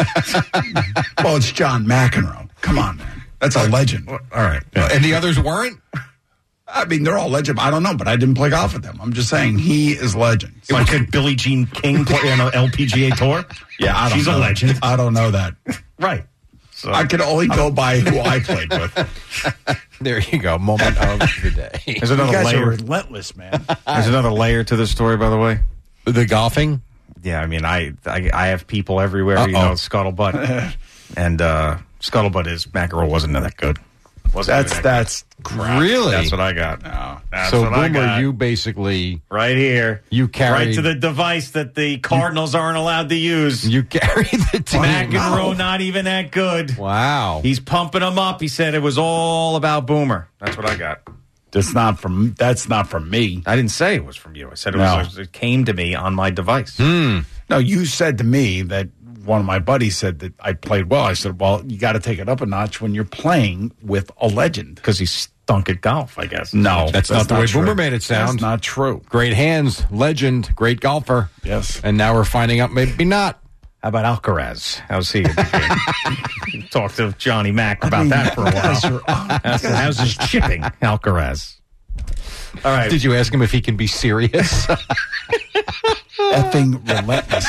[SPEAKER 4] Well, it's John McEnroe. Come on, man. That's a legend.
[SPEAKER 3] All right. Yeah.
[SPEAKER 11] And the others weren't?
[SPEAKER 4] I mean, they're all legend. I don't know, but I didn't play golf with them. I'm just saying he is legend.
[SPEAKER 3] Like, could Billie Jean King play on an L P G A tour?
[SPEAKER 4] Yeah, I don't
[SPEAKER 3] She's
[SPEAKER 4] know.
[SPEAKER 3] a legend.
[SPEAKER 4] I don't know that.
[SPEAKER 3] Right. So,
[SPEAKER 4] I could only go by who I played with.
[SPEAKER 11] There you go. Moment of the day.
[SPEAKER 3] There's
[SPEAKER 4] You
[SPEAKER 3] another
[SPEAKER 4] guys
[SPEAKER 3] layer.
[SPEAKER 4] are relentless, man.
[SPEAKER 3] There's another layer to this story, by the way.
[SPEAKER 11] The golfing?
[SPEAKER 3] Yeah, I mean, I I, I have people everywhere.
[SPEAKER 11] Uh-oh.
[SPEAKER 3] You know, Scuttlebutt, and uh, Scuttlebutt is McEnroe wasn't that good. Wasn't
[SPEAKER 4] That's
[SPEAKER 3] that
[SPEAKER 4] that's crap.
[SPEAKER 11] Really?
[SPEAKER 3] That's what I got. No, that's
[SPEAKER 11] so,
[SPEAKER 3] what I
[SPEAKER 11] Boomer,
[SPEAKER 3] got.
[SPEAKER 11] you basically...
[SPEAKER 3] Right here.
[SPEAKER 11] You carry...
[SPEAKER 3] Right to the device that the Cardinals aren't allowed to use.
[SPEAKER 11] You carry the team.
[SPEAKER 3] McEnroe not even that good.
[SPEAKER 11] Wow.
[SPEAKER 3] He's pumping them up. He said it was all about Boomer. That's what I got.
[SPEAKER 4] That's not from. That's not from me.
[SPEAKER 3] I didn't say it was from you. I said it,
[SPEAKER 4] No.
[SPEAKER 3] was, it came to me on my device.
[SPEAKER 11] Hmm.
[SPEAKER 4] No, you said to me that one of my buddies said that I played well. I said, well, you got to take it up a notch when you're playing with a legend.
[SPEAKER 3] Because he stunk at golf, I guess.
[SPEAKER 4] No,
[SPEAKER 11] That's, not the way
[SPEAKER 4] true.
[SPEAKER 11] Boomer made it sound.
[SPEAKER 4] That's not true.
[SPEAKER 11] Great hands, legend, great golfer.
[SPEAKER 4] Yes.
[SPEAKER 11] And now we're finding out maybe not.
[SPEAKER 3] How about Alcaraz? How's he? Talk to Johnny Mac about
[SPEAKER 4] mean,
[SPEAKER 3] that for a
[SPEAKER 4] you guys
[SPEAKER 3] while.
[SPEAKER 4] are- oh,
[SPEAKER 3] how's, how's his chipping, Alcaraz? All right.
[SPEAKER 11] Did you ask him if he can be serious?
[SPEAKER 4] Effing relentless.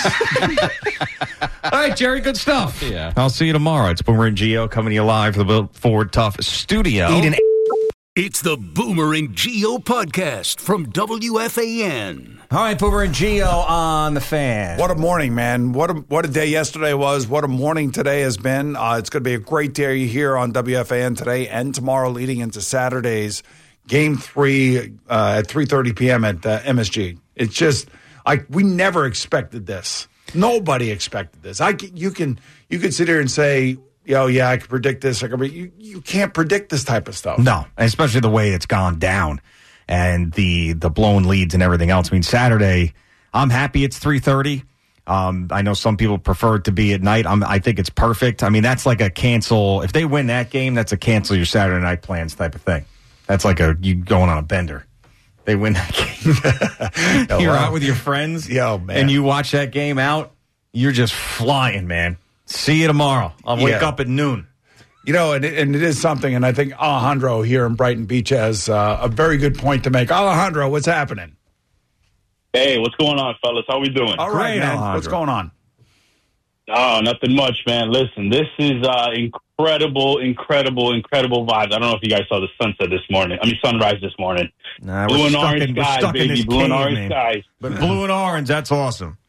[SPEAKER 3] All right, Jerry, good stuff.
[SPEAKER 11] Yeah.
[SPEAKER 3] I'll see you tomorrow. It's Boomer and Gio coming to you live from the Built Ford Tough studio.
[SPEAKER 5] It's the Boomer and Gio podcast from W F A N.
[SPEAKER 3] All right, Boomer and Gio on the fan.
[SPEAKER 4] What a morning, man. What a, what a day yesterday was. What a morning today has been. Uh, it's going to be a great day here on W F A N today and tomorrow leading into Saturday's game three uh, at three thirty p.m. at uh, M S G. It's just, I we never expected this. Nobody expected this. I c- you can you can sit here and say, yo, yeah, I can predict this. I can, but you you can't predict this type of stuff.
[SPEAKER 3] No, especially the way it's gone down and the the blown leads and everything else. I mean, Saturday, I'm happy it's three thirty. Um, I know some people prefer it to be at night. I'm, I think it's perfect. I mean, that's like a cancel. If they win that game, that's a cancel your Saturday night plans type of thing. That's like a you going on a bender. They win that game. You're out with your friends.
[SPEAKER 4] Yo, man.
[SPEAKER 3] And you watch that game out, you're just flying, man. See you tomorrow. I'll wake
[SPEAKER 4] Yeah.
[SPEAKER 3] up at noon.
[SPEAKER 4] You know, and it, and it is something, and I think Alejandro here in Brighton Beach has uh, a very good point to make. Alejandro, what's happening?
[SPEAKER 1] Hey, what's going on, fellas? How we doing?
[SPEAKER 4] All right,
[SPEAKER 3] Great,
[SPEAKER 4] man.
[SPEAKER 3] Alejandro.
[SPEAKER 4] What's going on?
[SPEAKER 1] Oh, nothing much, man. Listen, this is uh, incredible, incredible, incredible vibes. I don't know if you guys saw the sunset this morning. I mean, sunrise this morning.
[SPEAKER 3] Nah,
[SPEAKER 1] blue
[SPEAKER 3] we're
[SPEAKER 1] and
[SPEAKER 3] stuck
[SPEAKER 1] orange
[SPEAKER 3] in, we're
[SPEAKER 1] skies,
[SPEAKER 3] stuck in
[SPEAKER 1] baby.
[SPEAKER 3] this
[SPEAKER 1] Blue and
[SPEAKER 3] cave,
[SPEAKER 1] orange
[SPEAKER 3] man.
[SPEAKER 1] skies.
[SPEAKER 3] But blue and orange, that's awesome.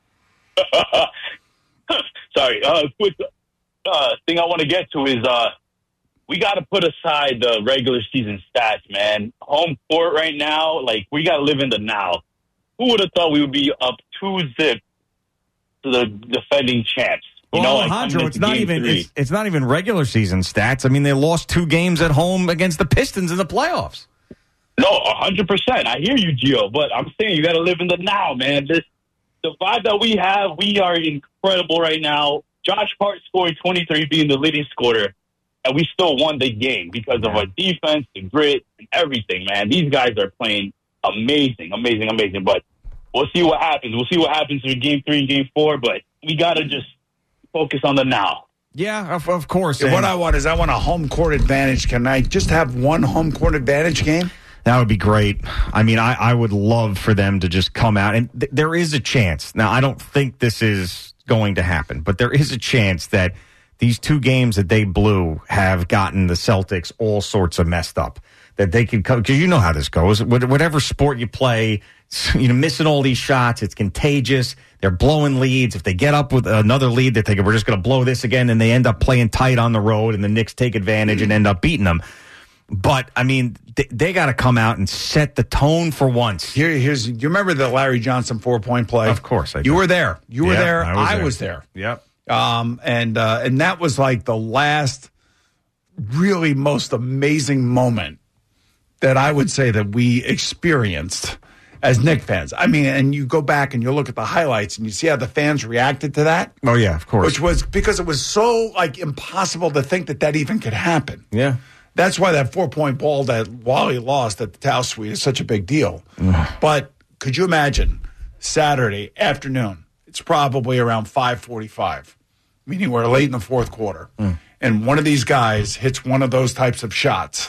[SPEAKER 1] Sorry. Uh, quick uh, thing I want to get to is uh, we got to put aside the regular season stats, man. Home court right now, like, we got to live in the now. Who would have thought we would be up two zip to the defending champs? You
[SPEAKER 3] Well,
[SPEAKER 1] know, like,
[SPEAKER 3] Alejandro,
[SPEAKER 1] coming
[SPEAKER 3] it's
[SPEAKER 1] into
[SPEAKER 3] not
[SPEAKER 1] game
[SPEAKER 3] even
[SPEAKER 1] three.
[SPEAKER 3] it's, it's not even regular season stats. I mean, they lost two games at home against the Pistons in the playoffs.
[SPEAKER 1] No, a hundred percent. I hear you, Gio, but I'm saying you got to live in the now, man. This the vibe that we have. We are incredible right now. Josh Hart scoring twenty-three, being the leading scorer, and we still won the game because of our defense, and grit, and everything. Man, these guys are playing amazing, amazing, amazing. But we'll see what happens. We'll see what happens in game three and game four. But we got to just focus on the now.
[SPEAKER 3] Yeah, of, of course.
[SPEAKER 4] Yeah, what
[SPEAKER 3] and
[SPEAKER 4] I want is I want a home court advantage. Can I just have one home court advantage game?
[SPEAKER 3] that would be great. I mean, I, I would love for them to just come out, and th- there is a chance. Now, I don't think this is going to happen, but there is a chance that these two games that they blew have gotten the Celtics all sorts of messed up. That they could come, because you know how this goes. What- Whatever sport you play, you know, missing all these shots, it's contagious. They're blowing leads. If they get up with another lead, they think we're just going to blow this again, and they end up playing tight on the road, and the Knicks take advantage and end up beating them. But, I mean, they, they got to come out and set the tone for once.
[SPEAKER 4] Here, here's. You remember the Larry Johnson four point play?
[SPEAKER 3] Of course, I do.
[SPEAKER 4] You were there. You were
[SPEAKER 3] Yep,
[SPEAKER 4] there.
[SPEAKER 3] I was
[SPEAKER 4] I
[SPEAKER 3] there.
[SPEAKER 4] was there.
[SPEAKER 3] Yep.
[SPEAKER 4] Um, and uh, and that was like the last, really most amazing moment that I would say that we experienced as Knicks fans. I mean, and you go back and you look at the highlights and you see how the fans reacted to that.
[SPEAKER 3] Oh, yeah, of course.
[SPEAKER 4] Which was because it was so, like, impossible to think that that even could happen.
[SPEAKER 3] Yeah.
[SPEAKER 4] That's why that four-point ball that Wally lost at the Tao Suite is such a big deal. But could you imagine Saturday afternoon, it's probably around five forty-five, meaning we're late in the fourth quarter, mm. and one of these guys hits one of those types of shots.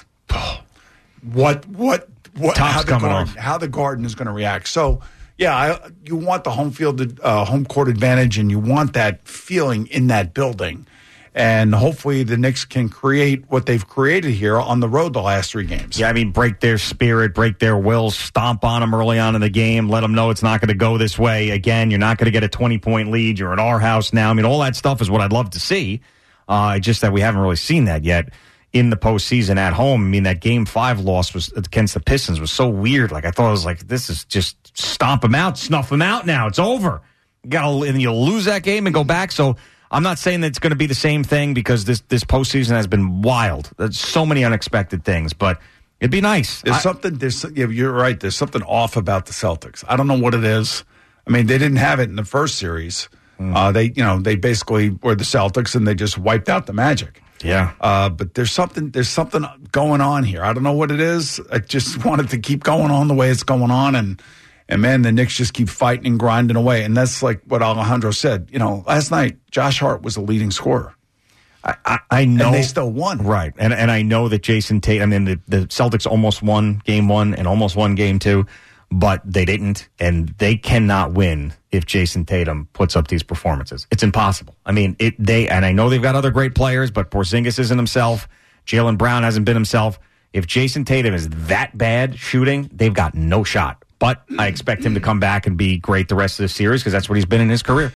[SPEAKER 4] What, what, what, how the,
[SPEAKER 3] coming
[SPEAKER 4] garden,
[SPEAKER 3] off.
[SPEAKER 4] how the Garden is going to react. So, yeah, I, you want the home field, uh, home court advantage, and you want that feeling in that building. And hopefully the Knicks can create what they've created here on the road the last three games.
[SPEAKER 3] Yeah, I mean, break their spirit, break their will, stomp on them early on in the game, let them know it's not going to go this way. Again, you're not going to get a twenty-point lead. You're at our house now. I mean, all that stuff is what I'd love to see. Uh, just that we haven't really seen that yet in the postseason at home. I mean, that game five loss was against the Pistons was so weird. Like, I thought it was like, this is just stomp them out, snuff them out now. It's over. You gotta, and you'll lose that game and go back. So I'm not saying that it's going to be the same thing because this, this postseason has been wild. There's so many unexpected things, but it'd be nice.
[SPEAKER 4] There's
[SPEAKER 3] I,
[SPEAKER 4] something, there's, yeah, you're right. There's something off about the Celtics. I don't know what it is. I mean, they didn't have it in the first series. Mm. Uh, they, you know, they basically were the Celtics and they just wiped out the Magic.
[SPEAKER 3] Yeah.
[SPEAKER 4] Uh, but there's something, there's something going on here. I don't know what it is. I just want it to keep going on the way it's going on. And, And, man, the Knicks just keep fighting and grinding away. And that's like what Alejandro said. You know, last night, Josh Hart was the leading scorer.
[SPEAKER 3] I, I, I know.
[SPEAKER 4] And they still won.
[SPEAKER 3] Right. And and I know that Jason Tatum, I mean, the, the Celtics almost won game one and almost won game two, but they didn't. And they cannot win if Jason Tatum puts up these performances. It's impossible. I mean, it. they, and I know they've got other great players, but Porzingis isn't himself. Jaylen Brown hasn't been himself. If Jason Tatum is that bad shooting, they've got no shot. But I expect him to come back and be great the rest of the series because that's what he's been in his career.